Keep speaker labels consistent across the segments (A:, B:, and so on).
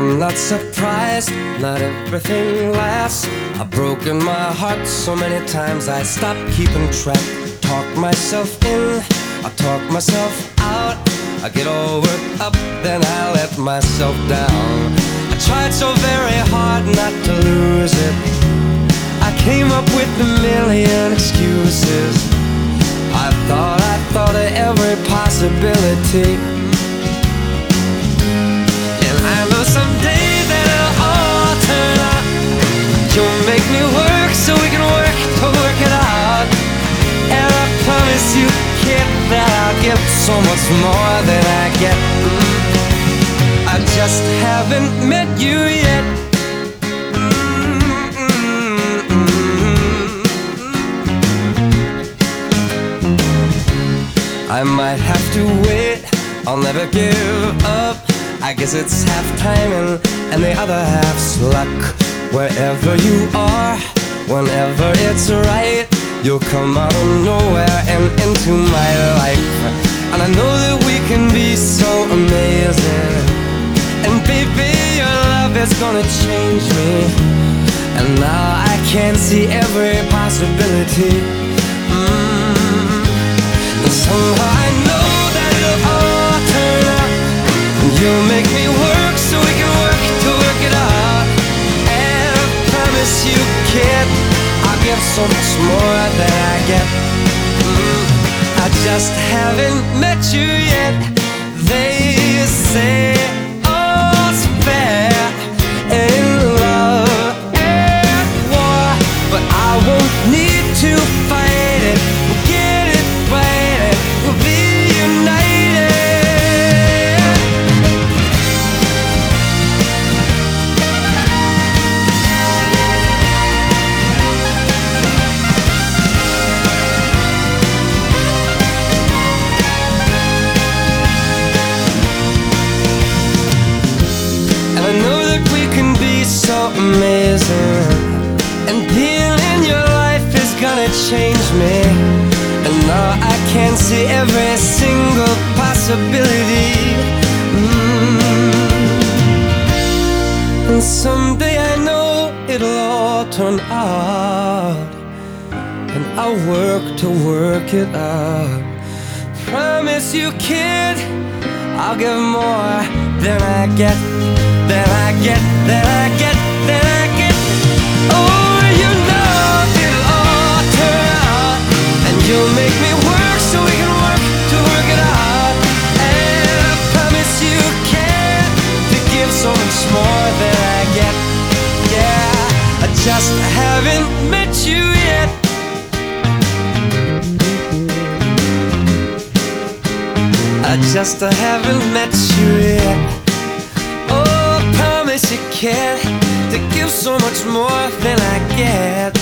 A: I'm not surprised, not everything lasts. I've broken my heart so many times I stopped keeping track. Talk myself in, I talk myself out. I get all worked up, then I let myself down. I tried so very hard not to lose it. I came up with a million excuses. I thought of every possibility. And I know someday that it'll all turn out. You'll make me work so we can work to work it out. And I promise you, kid, that I'll give so much more than I get. I just haven't met you yet. I might have to wait, I'll never give up. I guess it's half timing and the other half's luck. Wherever you are, whenever it's right, you'll come out of nowhere and into my life. And I know that we can be so amazing. And baby, your love is gonna change me. And now I can see every possibility. And somehow I know that it'll all turn out. And you'll make me work so we can work to work it out. And I promise you, kid, I'll give so much more than I get. I just haven't met you yet. They say all's fair in love and war, but I won't need to fight it. We'll get it right, we'll be united. And I know that we can be so amazing. And being in your life is gonna change me. And now I can see every single possibility. And someday I know it'll all turn out. And I'll work to work it out. Promise you, kid, I'll give more than I get, than I get, than I get, than I get. Oh, you know it'll all turn out. And you'll make me work so we can work to work it out. And I promise you, kid, to give so much more than I get. Yeah, I just haven't met you yet. I just haven't met you yet. Oh, I promise you, kid, to give so much more than I get.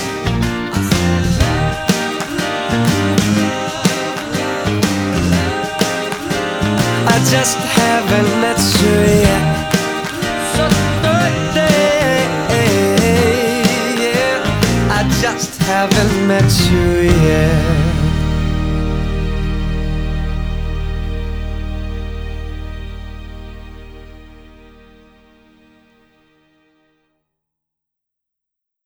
A: I just haven't met